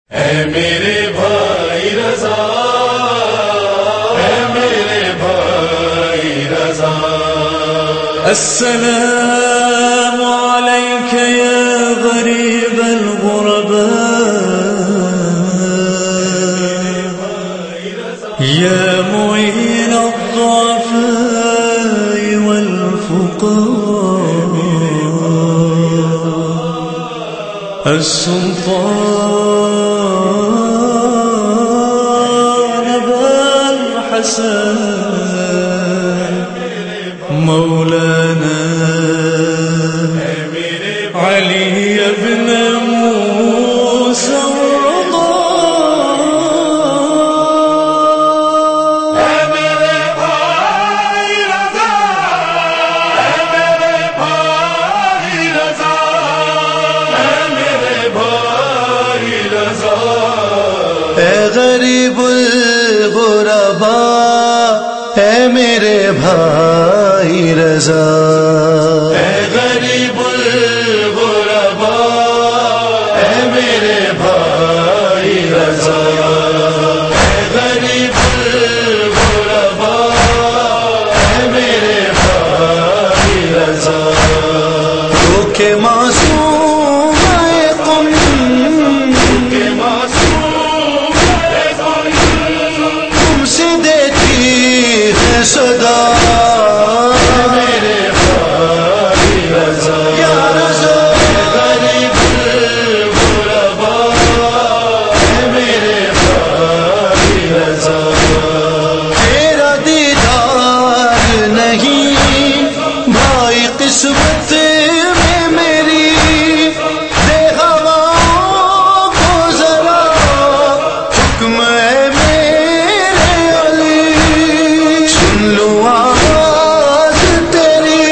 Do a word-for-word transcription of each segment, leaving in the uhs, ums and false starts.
اے میرے بھائی رضا، اے میرے بھائی رضا، السلام عليك يا غريب الغرباء، يا معين الضعفاء والفقراء، السلطان أبا الحسن مولانا علي بن موسى الرضا، اے میرے بھائی رضا، اے میرے بھائی رضا، اے میرے بھائی رضا، اے غریب الغرباء، اے میرے بھائی رضا، اے غریب الغرباء، اے میرے بھائی رضا، اے غریب الغرباء، اے میرے بھائی رضا، تو کہ معصوم ہے قم، کہ معصوم ہے قم، تم سے دیتی ہے صدا، میرے بھائی رضا، یا رضا، غریب الغرباء، اے میرے بھائی رضا، تیرا دیدار نہیں بھائی قسمت میں میری، دے ہواؤں کو ذرا حکم ہے میرے علی، سن لو آواز تیری،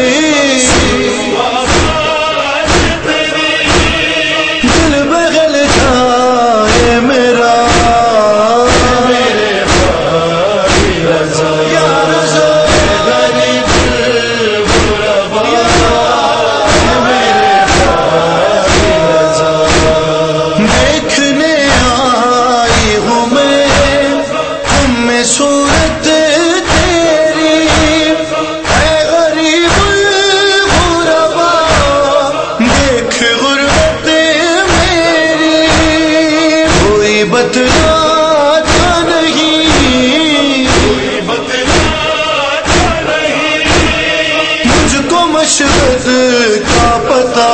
دل بغل جائے میرا، میرے بھائی رضا، یا رضا، غریب الغرباء، میرے بھائی رضا، دیکھنے آئی ہوں میں تم میں صورت تیری، اے غریب الغرباء، دیکھ غربت میری، کوئی بتلاتا نہیں، بتلاتا نہیں، مجھ کو مشرق کا پتہ،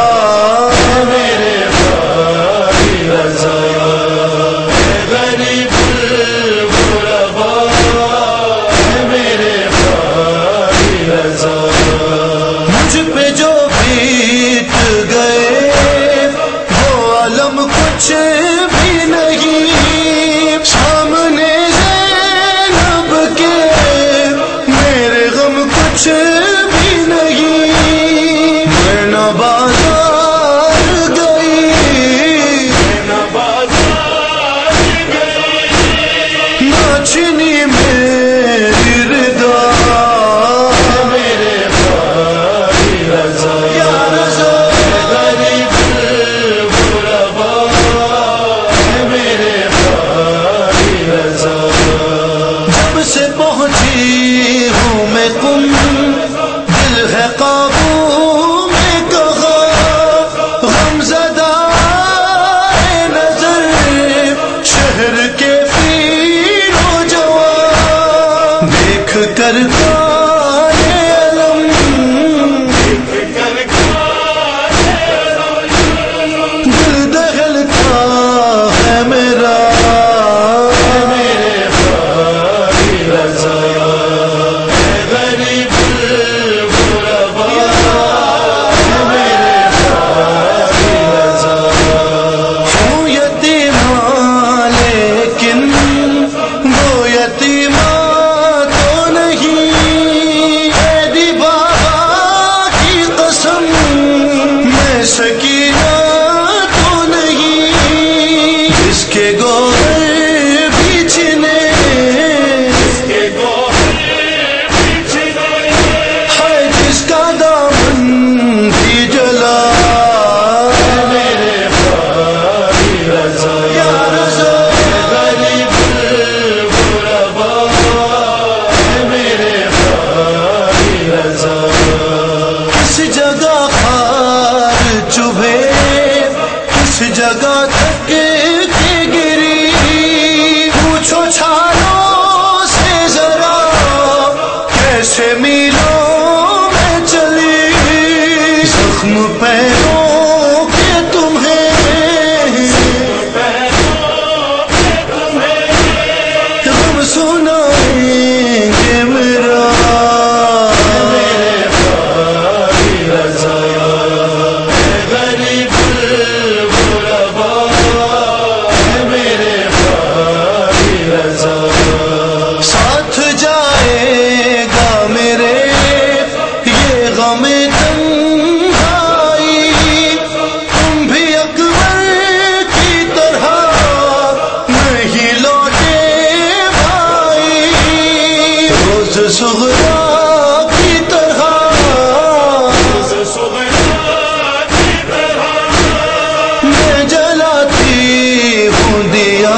میرے بھائی رضا، غریب الغرباء، میرے بھائی رضا، مجھ پہ جو بیت گئے وہ عالم کچھ بھی نہیں، سامنے زینب کے میرے غم کچھ بھی نہیں، میں نہ بازار گئی نہ بازار گئی، نہ چھنی میری رضا، میرے بھائی رضا، یا رضا، غریب الغرباء، میرے بھائی رضا، جب سے پہنچی ہوں میں قم، دل ہے قابو میں کہا، غم زدہ ہے نظر شہر کے پیر و جوان، دیکھ کر کالے علم کر دل دہلتا ہے میرا، میرے بھائی رضا، غریب الغرباء، میرے بھائی رضا، ہوں یتیماں لیکن وہ یتیماں تو نہیں، اے دی بابا کی قسم میں سکینہ تو نہیں، جس کے گوہر بیچنے کے گوہر بچھنے، ہے، جس کا دامن بھی جلا، میرے بھائی رضا، جگہ تک کی گری، پوچھو چھالوں سے ذرا کیسے میلوں میں چلی، زخم پیروں کے تمہیں ہم سنائیں گے میرا ساتھ جائے گا میرے یہ غم تنہائی، تم بھی اکبر کی طرح نہیں لوٹے بھائی، روز صغرا کی طرح میں جلاتی ہوں دیا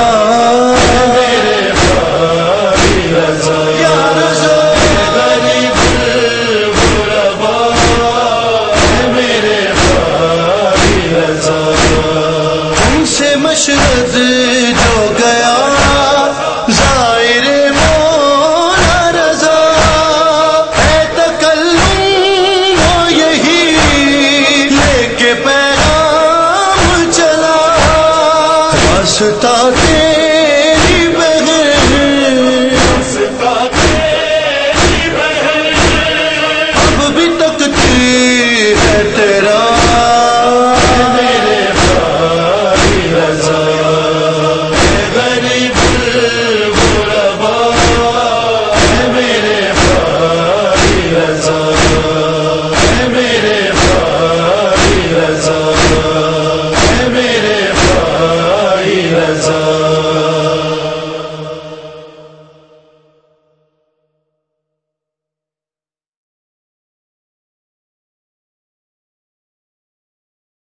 مشرد جو گیا ظاہر مولا رضا، اے تکلم وہ یہی لے کے پیغام چلا، راستہ